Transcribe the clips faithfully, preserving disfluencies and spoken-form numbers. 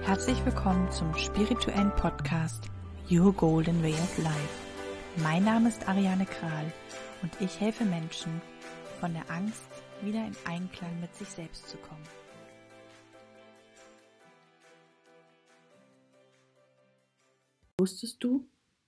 Herzlich willkommen zum spirituellen Podcast Your Golden Way of Life. Mein Name ist Ariane Kral und ich helfe Menschen, von der Angst wieder in Einklang mit sich selbst zu kommen. Wusstest du,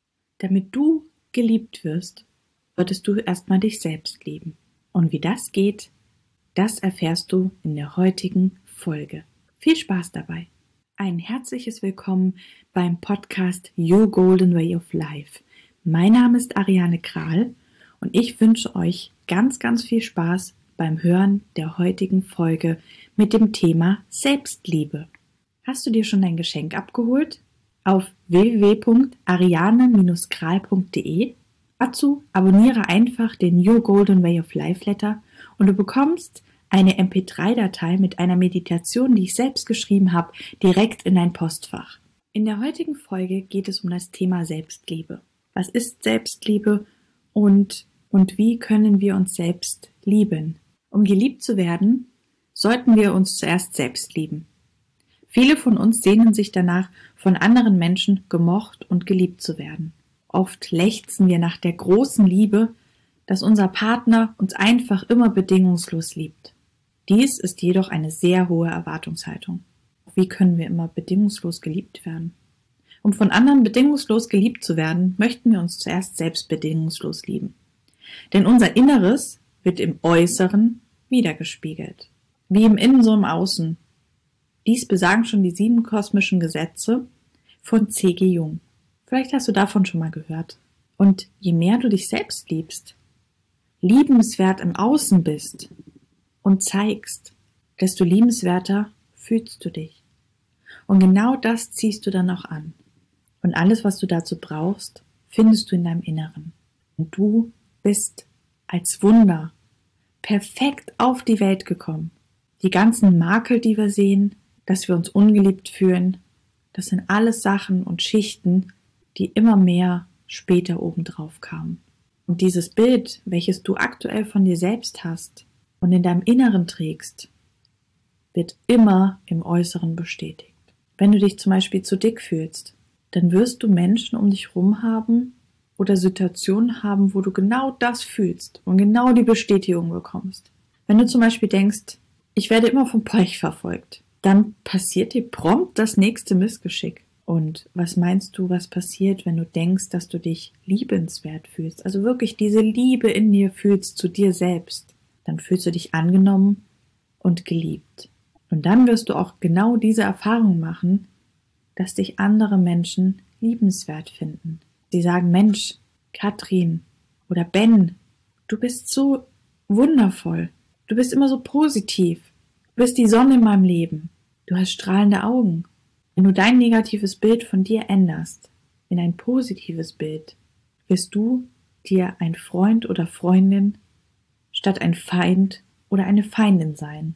damit du geliebt wirst, solltest du erstmal dich selbst lieben. Und wie das geht, das erfährst du in der heutigen Folge. Viel Spaß dabei! Ein herzliches Willkommen beim Podcast Your Golden Way of Life. Mein Name ist Ariane Kral und ich wünsche euch ganz, ganz viel Spaß beim Hören der heutigen Folge mit dem Thema Selbstliebe. Hast du dir schon dein Geschenk abgeholt? Auf w w w punkt ariane Bindestrich kral punkt d e. Dazu abonniere einfach den Your Golden Way of Life Letter und du bekommst eine M P drei Datei mit einer Meditation, die ich selbst geschrieben habe, direkt in dein Postfach. In der heutigen Folge geht es um das Thema Selbstliebe. Was ist Selbstliebe und, und wie können wir uns selbst lieben? Um geliebt zu werden, sollten wir uns zuerst selbst lieben. Viele von uns sehnen sich danach, von anderen Menschen gemocht und geliebt zu werden. Oft lechzen wir nach der großen Liebe, dass unser Partner uns einfach immer bedingungslos liebt. Dies ist jedoch eine sehr hohe Erwartungshaltung. Wie können wir immer bedingungslos geliebt werden? Um von anderen bedingungslos geliebt zu werden, möchten wir uns zuerst selbst bedingungslos lieben. Denn unser Inneres wird im Äußeren wiedergespiegelt. Wie im Innen so im Außen. Dies besagen schon die sieben kosmischen Gesetze von C G Jung. Vielleicht hast du davon schon mal gehört. Und je mehr du dich selbst liebst, liebenswert im Außen bist und zeigst, desto liebenswerter fühlst du dich. Und genau das ziehst du dann auch an. Und alles, was du dazu brauchst, findest du in deinem Inneren. Und du bist als Wunder perfekt auf die Welt gekommen. Die ganzen Makel, die wir sehen, dass wir uns ungeliebt fühlen, das sind alles Sachen und Schichten, die immer mehr später obendrauf kamen. Und dieses Bild, welches du aktuell von dir selbst hast und in deinem Inneren trägst, wird immer im Äußeren bestätigt. Wenn du dich zum Beispiel zu dick fühlst, dann wirst du Menschen um dich herum haben oder Situationen haben, wo du genau das fühlst und genau die Bestätigung bekommst. Wenn du zum Beispiel denkst, ich werde immer vom Pech verfolgt, dann passiert dir prompt das nächste Missgeschick. Und was meinst du, was passiert, wenn du denkst, dass du dich liebenswert fühlst? Also wirklich diese Liebe in dir fühlst zu dir selbst. Dann fühlst du dich angenommen und geliebt. Und dann wirst du auch genau diese Erfahrung machen, dass dich andere Menschen liebenswert finden. Sie sagen, Mensch, Katrin oder Ben, du bist so wundervoll. Du bist immer so positiv. Du bist die Sonne in meinem Leben. Du hast strahlende Augen. Wenn du dein negatives Bild von dir änderst in ein positives Bild, wirst du dir ein Freund oder Freundin statt ein Feind oder eine Feindin sein.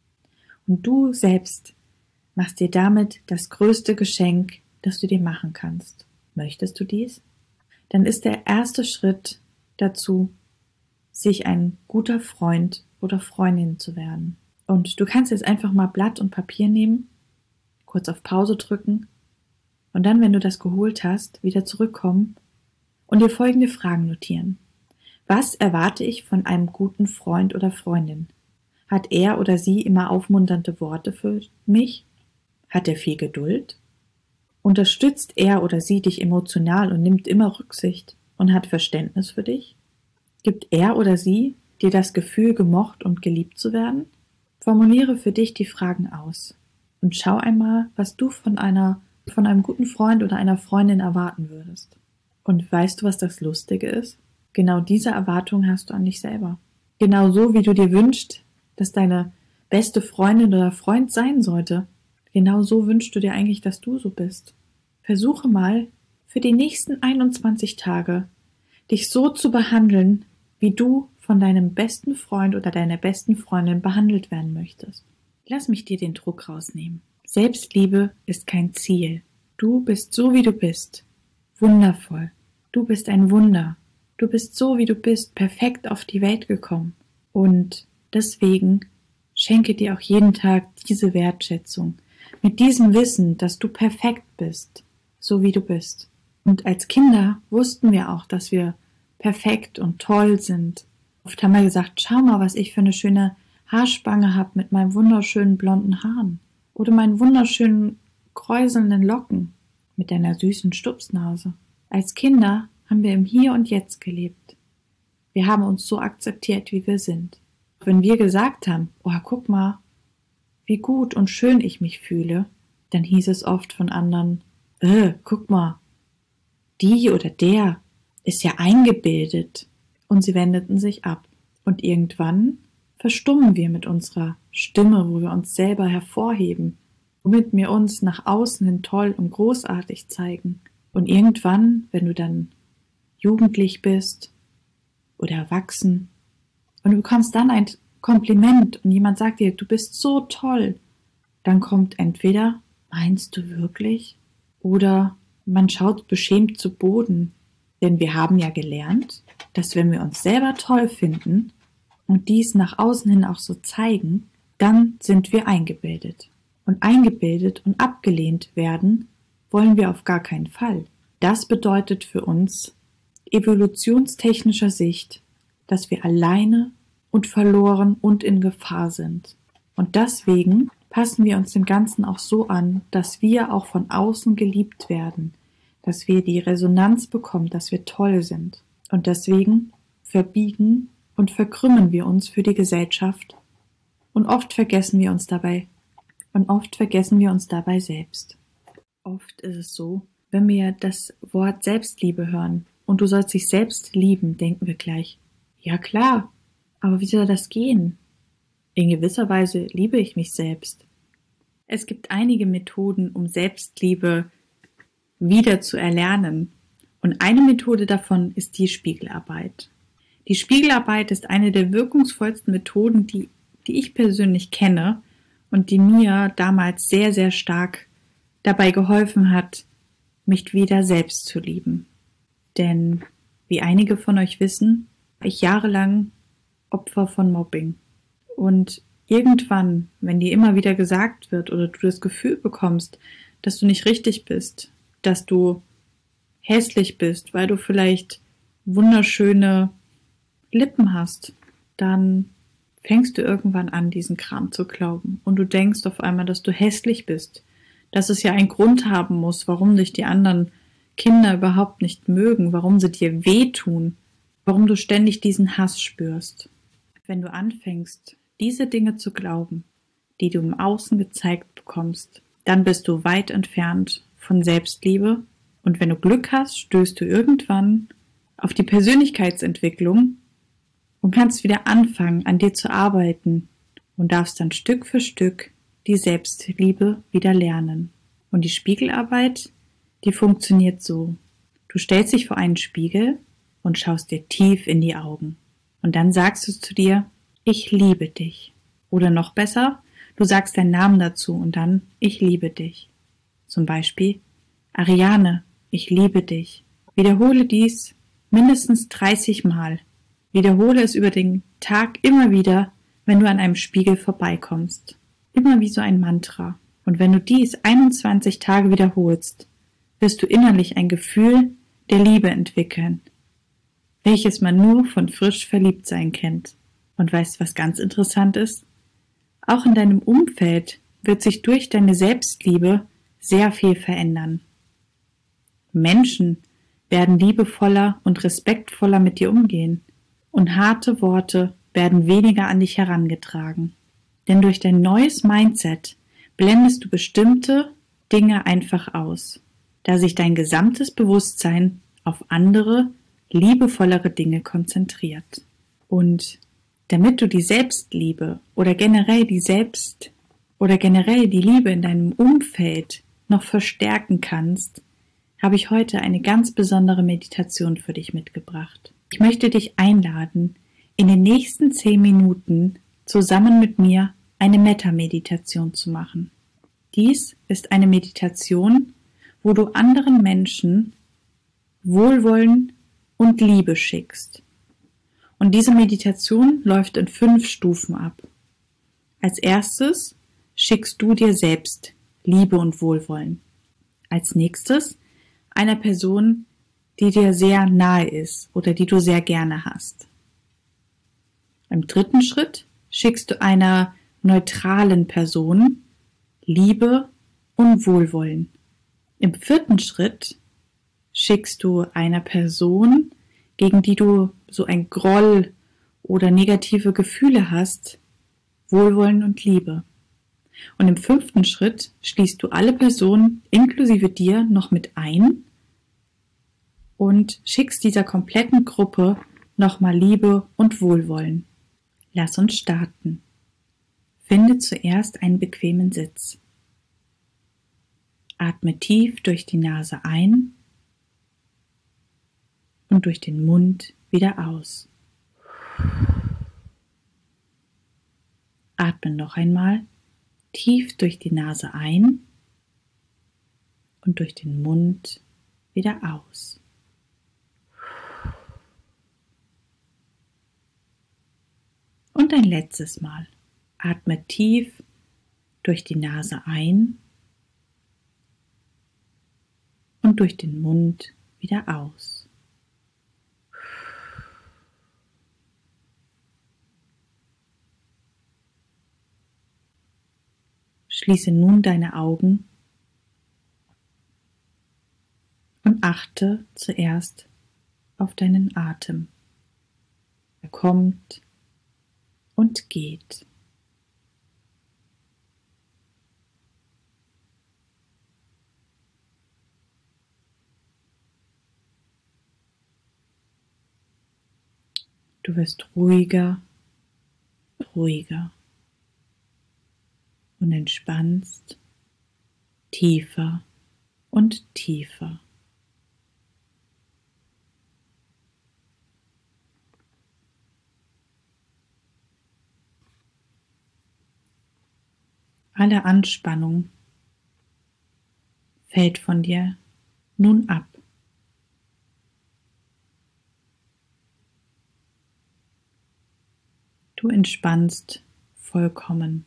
Und du selbst machst dir damit das größte Geschenk, das du dir machen kannst. Möchtest du dies? Dann ist der erste Schritt dazu, sich ein guter Freund oder Freundin zu werden. Und du kannst jetzt einfach mal Blatt und Papier nehmen, kurz auf Pause drücken und dann, wenn du das geholt hast, wieder zurückkommen und dir folgende Fragen notieren. Was erwarte ich von einem guten Freund oder Freundin? Hat er oder sie immer aufmunternde Worte für mich? Hat er viel Geduld? Unterstützt er oder sie dich emotional und nimmt immer Rücksicht und hat Verständnis für dich? Gibt er oder sie dir das Gefühl, gemocht und geliebt zu werden? Formuliere für dich die Fragen aus und schau einmal, was du von einer, von einem guten Freund oder einer Freundin erwarten würdest. Und weißt du, was das Lustige ist? Genau diese Erwartung hast du an dich selber. Genau so, wie du dir wünschst, dass deine beste Freundin oder Freund sein sollte. Genau so wünschst du dir eigentlich, dass du so bist. Versuche mal, für die nächsten einundzwanzig Tage dich so zu behandeln, wie du von deinem besten Freund oder deiner besten Freundin behandelt werden möchtest. Lass mich dir den Druck rausnehmen. Selbstliebe ist kein Ziel. Du bist so, wie du bist. Wundervoll. Du bist ein Wunder. Du bist so, wie du bist, perfekt auf die Welt gekommen. Und deswegen schenke dir auch jeden Tag diese Wertschätzung. mit diesem Wissen, dass du perfekt bist, so wie du bist. Und als Kinder wussten wir auch, dass wir perfekt und toll sind. Oft haben wir gesagt, schau mal, was ich für eine schöne Haarspange habe mit meinen wunderschönen blonden Haaren oder meinen wunderschönen kräuselnden Locken mit deiner süßen Stupsnase. Als Kinder haben wir im Hier und Jetzt gelebt. Wir haben uns so akzeptiert, wie wir sind. Wenn wir gesagt haben, oh, guck mal, wie gut und schön ich mich fühle, dann hieß es oft von anderen, äh, guck mal, die oder der ist ja eingebildet. Und sie wendeten sich ab. Und irgendwann verstummen wir mit unserer Stimme, wo wir uns selber hervorheben, womit wir uns nach außen hin toll und großartig zeigen. Und irgendwann, wenn du dann jugendlich bist oder erwachsen und du bekommst dann ein Kompliment und jemand sagt dir, du bist so toll, dann kommt entweder, meinst du wirklich? Oder man schaut beschämt zu Boden. Denn wir haben ja gelernt, dass wenn wir uns selber toll finden und dies nach außen hin auch so zeigen, dann sind wir eingebildet. Und eingebildet und abgelehnt werden wollen wir auf gar keinen Fall. Das bedeutet für uns evolutionstechnischer Sicht, dass wir alleine und verloren und in Gefahr sind. Und deswegen passen wir uns dem Ganzen auch so an, dass wir auch von außen geliebt werden, dass wir die Resonanz bekommen, dass wir toll sind. Und deswegen verbiegen und verkrümmen wir uns für die Gesellschaft und oft vergessen wir uns dabei und oft vergessen wir uns dabei selbst. Oft ist es so, wenn wir das Wort Selbstliebe hören und du sollst dich selbst lieben, denken wir gleich, ja klar, aber wie soll das gehen? In gewisser Weise liebe ich mich selbst. Es gibt einige Methoden, um Selbstliebe wieder zu erlernen. Und eine Methode davon ist die Spiegelarbeit. Die Spiegelarbeit ist eine der wirkungsvollsten Methoden, die, die ich persönlich kenne und die mir damals sehr, sehr stark dabei geholfen hat, mich wieder selbst zu lieben. Denn, wie einige von euch wissen, war ich jahrelang Opfer von Mobbing. Und irgendwann, wenn dir immer wieder gesagt wird oder du das Gefühl bekommst, dass du nicht richtig bist, dass du hässlich bist, weil du vielleicht wunderschöne Lippen hast, dann fängst du irgendwann an, diesen Kram zu glauben. Und du denkst auf einmal, dass du hässlich bist, dass es ja einen Grund haben muss, warum dich die anderen Kinder überhaupt nicht mögen, warum sie dir wehtun, warum du ständig diesen Hass spürst. Wenn du anfängst, diese Dinge zu glauben, die du im Außen gezeigt bekommst, dann bist du weit entfernt von Selbstliebe und wenn du Glück hast, stößt du irgendwann auf die Persönlichkeitsentwicklung und kannst wieder anfangen, an dir zu arbeiten und darfst dann Stück für Stück die Selbstliebe wieder lernen. Und die Spiegelarbeit, die funktioniert so. Du stellst dich vor einen Spiegel und schaust dir tief in die Augen. Und dann sagst du zu dir, ich liebe dich. Oder noch besser, du sagst deinen Namen dazu und dann, ich liebe dich. Zum Beispiel, Ariane, ich liebe dich. Wiederhole dies mindestens dreißig Mal. Wiederhole es über den Tag immer wieder, wenn du an einem Spiegel vorbeikommst. Immer wie so ein Mantra. Und wenn du dies einundzwanzig Tage wiederholst, wirst du innerlich ein Gefühl der Liebe entwickeln, welches man nur von frisch Verliebtsein kennt. Und weißt du, was ganz interessant ist? Auch in deinem Umfeld wird sich durch deine Selbstliebe sehr viel verändern. Menschen werden liebevoller und respektvoller mit dir umgehen und harte Worte werden weniger an dich herangetragen. Denn durch dein neues Mindset blendest du bestimmte Dinge einfach aus, da sich dein gesamtes Bewusstsein auf andere, liebevollere Dinge konzentriert. Und damit du die Selbstliebe oder generell die Selbst- oder generell die Liebe in deinem Umfeld noch verstärken kannst, habe ich heute eine ganz besondere Meditation für dich mitgebracht. Ich möchte dich einladen, in den nächsten zehn Minuten zusammen mit mir eine Metta-Meditation zu machen. Dies ist eine Meditation, wo du anderen Menschen Wohlwollen und Liebe schickst. Und diese Meditation läuft in fünf Stufen ab. Als erstes schickst du dir selbst Liebe und Wohlwollen. Als nächstes einer Person, die dir sehr nahe ist oder die du sehr gerne hast. Im dritten Schritt schickst du einer neutralen Person Liebe und Wohlwollen. Im vierten Schritt schickst du einer Person, gegen die du so ein Groll oder negative Gefühle hast, Wohlwollen und Liebe. Und im fünften Schritt schließt du alle Personen inklusive dir noch mit ein und schickst dieser kompletten Gruppe nochmal Liebe und Wohlwollen. Lass uns starten. Finde zuerst einen bequemen Sitz. Atme tief durch die Nase ein und durch den Mund wieder aus. Atme noch einmal tief durch die Nase ein und durch den Mund wieder aus. Und ein letztes Mal. Atme tief durch die Nase ein und durch den Mund wieder aus. Schließe nun deine Augen und achte zuerst auf deinen Atem. Er kommt und geht. Du wirst ruhiger, ruhiger und entspannst tiefer und tiefer. Alle Anspannung fällt von dir nun ab. Du entspannst vollkommen.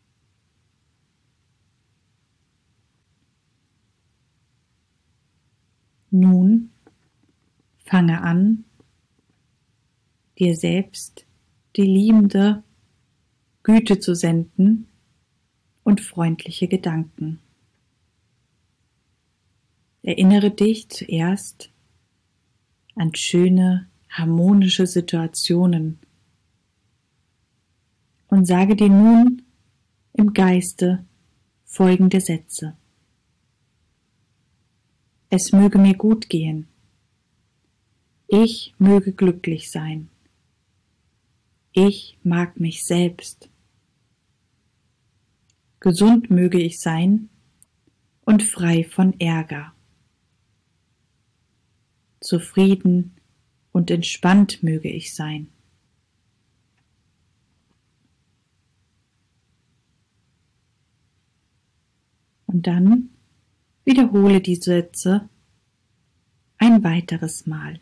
Nun fange an, dir selbst die liebende Güte zu senden und freundliche Gedanken. Erinnere dich zuerst an schöne, harmonische Situationen und sage dir nun im Geiste folgende Sätze. Es möge mir gut gehen. Ich möge glücklich sein. Ich mag mich selbst. Gesund möge ich sein und frei von Ärger. Zufrieden und entspannt möge ich sein. Und dann wiederhole die Sätze ein weiteres Mal.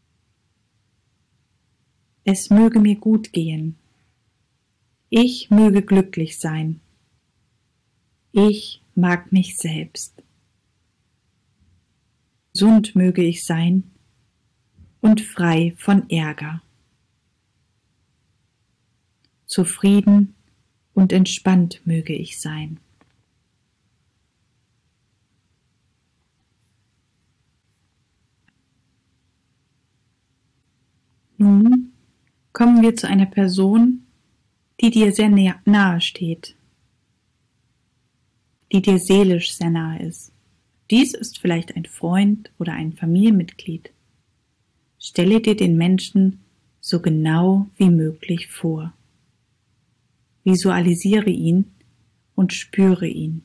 Es möge mir gut gehen. Ich möge glücklich sein. Ich mag mich selbst. Gesund möge ich sein und frei von Ärger. Zufrieden und entspannt möge ich sein. Nun kommen wir zu einer Person, die dir sehr nahe steht, die dir seelisch sehr nahe ist. Dies ist vielleicht ein Freund oder ein Familienmitglied. Stelle dir den Menschen so genau wie möglich vor. Visualisiere ihn und spüre ihn.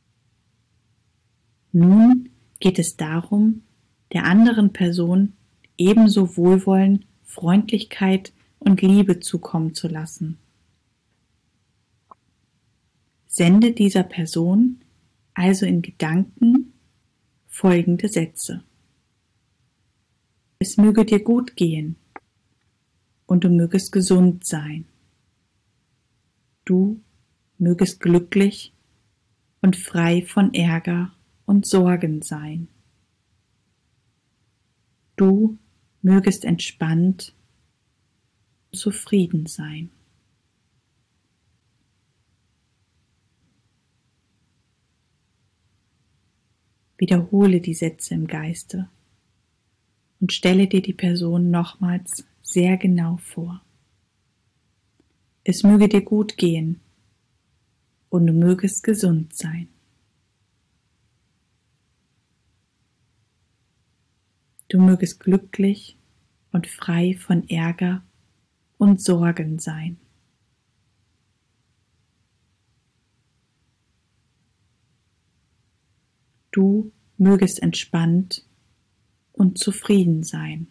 Nun geht es darum, der anderen Person ebenso Wohlwollen, Freundlichkeit und Liebe zukommen zu lassen. Sende dieser Person also in Gedanken folgende Sätze. Es möge dir gut gehen und du mögest gesund sein. Du mögest glücklich und frei von Ärger und Sorgen sein. Du mögest entspannt und zufrieden sein. Wiederhole die Sätze im Geiste und stelle dir die Person nochmals sehr genau vor. Es möge dir gut gehen und du mögest gesund sein. Du mögest glücklich und frei von Ärger und Sorgen sein. Du mögest entspannt und zufrieden sein.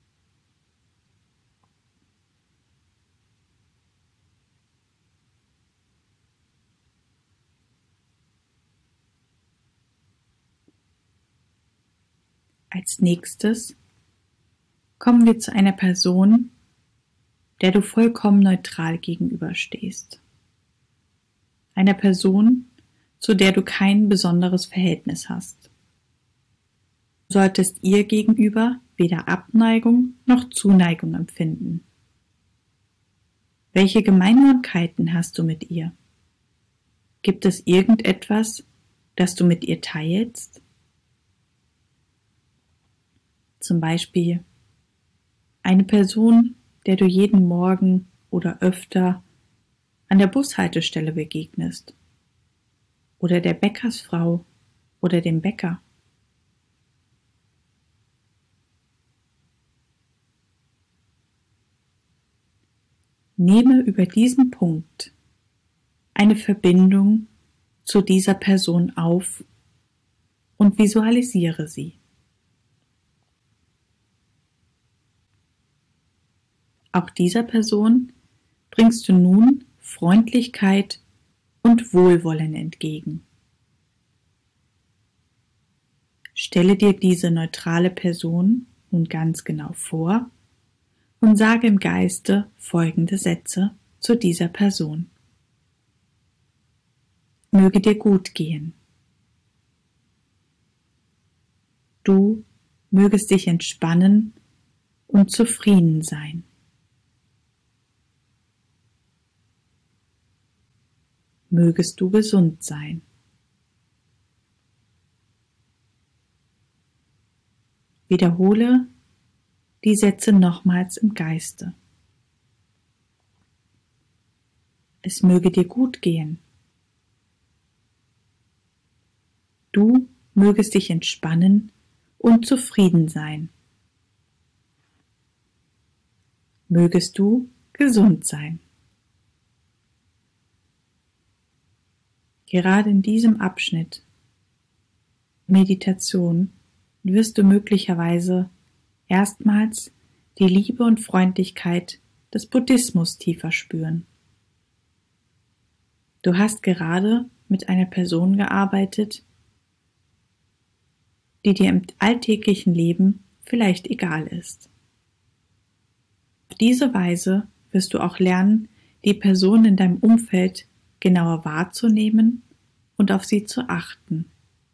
Als nächstes kommen wir zu einer Person, der du vollkommen neutral gegenüberstehst. Einer Person, zu der du kein besonderes Verhältnis hast. Du solltest ihr gegenüber weder Abneigung noch Zuneigung empfinden. Welche Gemeinsamkeiten hast du mit ihr? Gibt es irgendetwas, das du mit ihr teilst? Zum Beispiel eine Person, der du jeden Morgen oder öfter an der Bushaltestelle begegnest, oder der Bäckersfrau oder dem Bäcker. Nehme über diesen Punkt eine Verbindung zu dieser Person auf und visualisiere sie. Auch dieser Person bringst du nun Freundlichkeit und Wohlwollen entgegen. Stelle dir diese neutrale Person nun ganz genau vor und sage im Geiste folgende Sätze zu dieser Person. Möge dir gut gehen. Du mögest dich entspannen und zufrieden sein. Mögest du gesund sein. Wiederhole die Sätze nochmals im Geiste. Es möge dir gut gehen. Du mögest dich entspannen und zufrieden sein. Mögest du gesund sein. Gerade in diesem Abschnitt Meditation wirst du möglicherweise erstmals die Liebe und Freundlichkeit des Buddhismus tiefer spüren. Du hast gerade mit einer Person gearbeitet, die dir im alltäglichen Leben vielleicht egal ist. Auf diese Weise wirst du auch lernen, die Person in deinem Umfeld genauer wahrzunehmen und auf sie zu achten.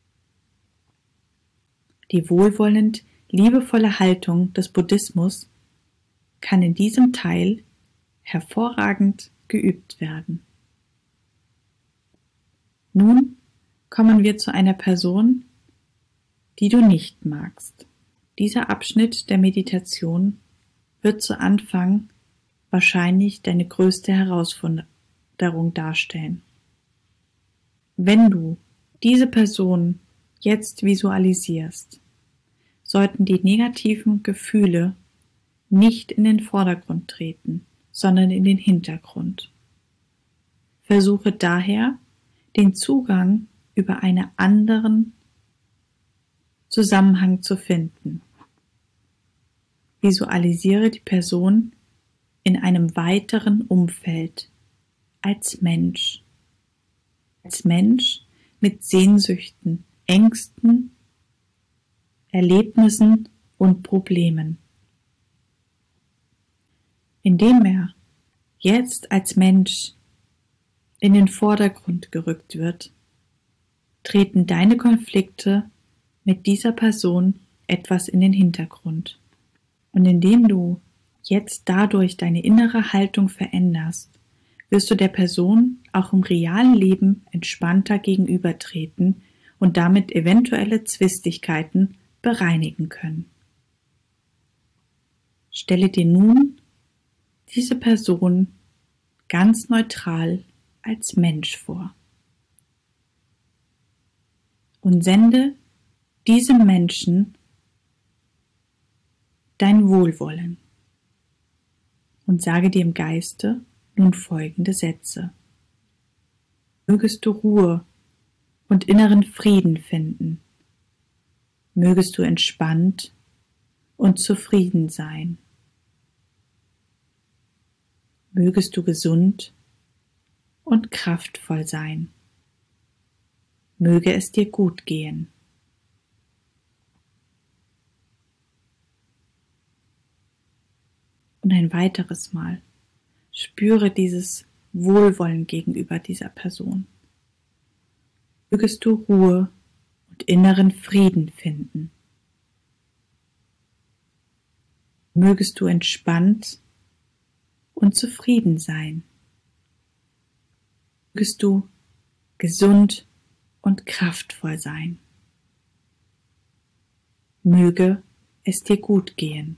Die wohlwollend liebevolle Haltung des Buddhismus kann in diesem Teil hervorragend geübt werden. Nun kommen wir zu einer Person, die du nicht magst. Dieser Abschnitt der Meditation wird zu Anfang wahrscheinlich deine größte Herausforderung darstellen. Wenn du diese Person jetzt visualisierst, sollten die negativen Gefühle nicht in den Vordergrund treten, sondern in den Hintergrund. Versuche daher, den Zugang über einen anderen Zusammenhang zu finden. Visualisiere die Person in einem weiteren Umfeld als Mensch. Als Mensch mit Sehnsüchten, Ängsten, Erlebnissen und Problemen. Indem er jetzt als Mensch in den Vordergrund gerückt wird, treten deine Konflikte mit dieser Person etwas in den Hintergrund. Und indem du jetzt dadurch deine innere Haltung veränderst, wirst du der Person auch im realen Leben entspannter gegenübertreten und damit eventuelle Zwistigkeiten bereinigen können. Stelle dir nun diese Person ganz neutral als Mensch vor und sende diesem Menschen dein Wohlwollen und sage dir im Geiste nun folgende Sätze. Mögest du Ruhe und inneren Frieden finden. Mögest du entspannt und zufrieden sein. Mögest du gesund und kraftvoll sein. Möge es dir gut gehen. Und ein weiteres Mal spüre dieses Wohlwollen gegenüber dieser Person. Mögest du Ruhe und inneren Frieden finden. Mögest du entspannt und zufrieden sein. Mögest du gesund und kraftvoll sein. Möge es dir gut gehen.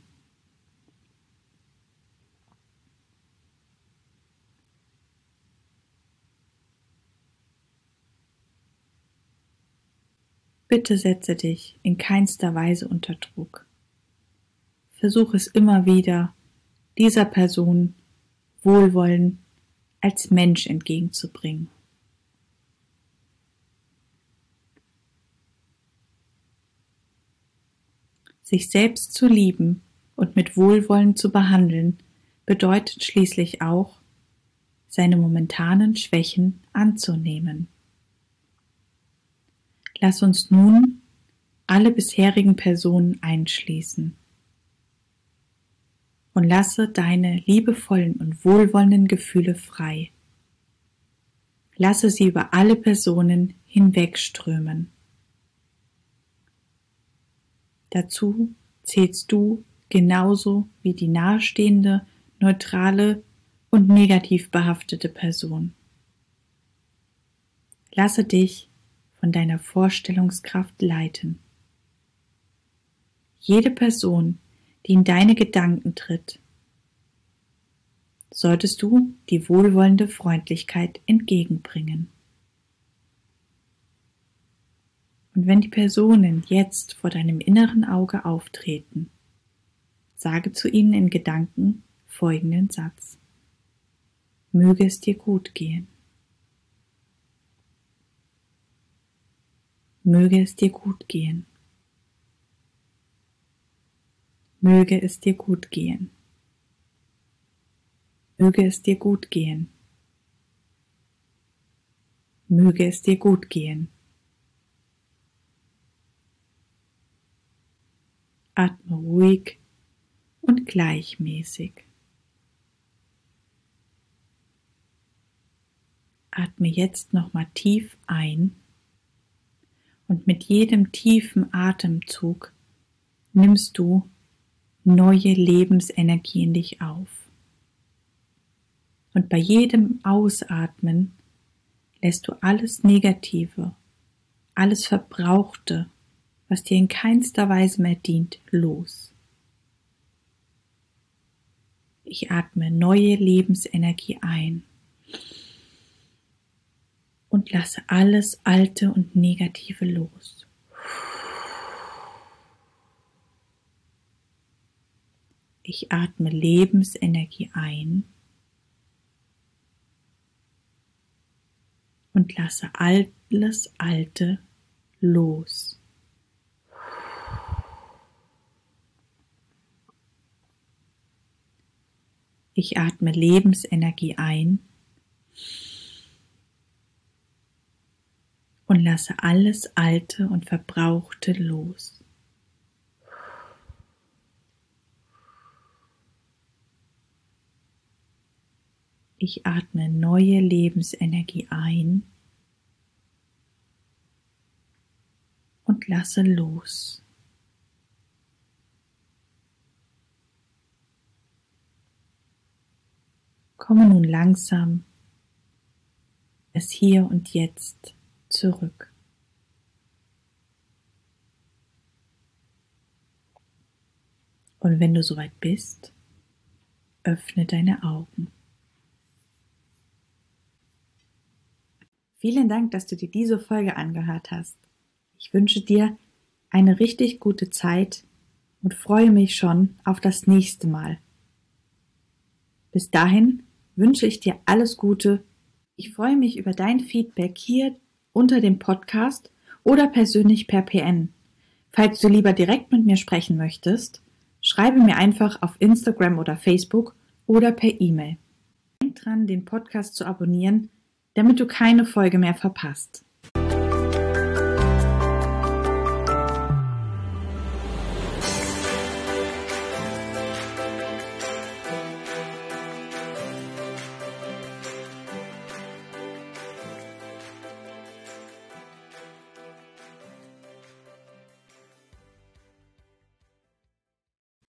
Bitte setze dich in keinster Weise unter Druck. Versuch es immer wieder, dieser Person Wohlwollen als Mensch entgegenzubringen. Sich selbst zu lieben und mit Wohlwollen zu behandeln, bedeutet schließlich auch, seine momentanen Schwächen anzunehmen. Lass uns nun alle bisherigen Personen einschließen und lasse deine liebevollen und wohlwollenden Gefühle frei. Lasse sie über alle Personen hinwegströmen. Dazu zählst du genauso wie die nahestehende, neutrale und negativ behaftete Person. Lasse dich von deiner Vorstellungskraft leiten. Jede Person, die in deine Gedanken tritt, solltest du die wohlwollende Freundlichkeit entgegenbringen. Und wenn die Personen jetzt vor deinem inneren Auge auftreten, sage zu ihnen in Gedanken folgenden Satz. Möge es dir gut gehen. Möge es dir gut gehen. Möge es dir gut gehen. Möge es dir gut gehen. Möge es dir gut gehen. Atme ruhig und gleichmäßig. Atme jetzt nochmal tief ein und mit jedem tiefen Atemzug nimmst du neue Lebensenergie in dich auf. Und bei jedem Ausatmen lässt du alles Negative, alles Verbrauchte, was dir in keinster Weise mehr dient, los. Ich atme neue Lebensenergie ein und lasse alles Alte und Negative los. Ich atme Lebensenergie ein und lasse alles Alte los. Ich atme Lebensenergie ein und lasse alles Alte und Verbrauchte los. Ich atme neue Lebensenergie ein lasse los. Komme nun langsam bis hier und jetzt zurück. Und wenn du soweit bist, öffne deine Augen. Vielen Dank, dass du dir diese Folge angehört hast. Ich wünsche dir eine richtig gute Zeit und freue mich schon auf das nächste Mal. Bis dahin wünsche ich dir alles Gute. Ich freue mich über dein Feedback hier unter dem Podcast oder persönlich per P N. Falls du lieber direkt mit mir sprechen möchtest, schreibe mir einfach auf Instagram oder Facebook oder per E-Mail. Denk dran, den Podcast zu abonnieren, damit du keine Folge mehr verpasst.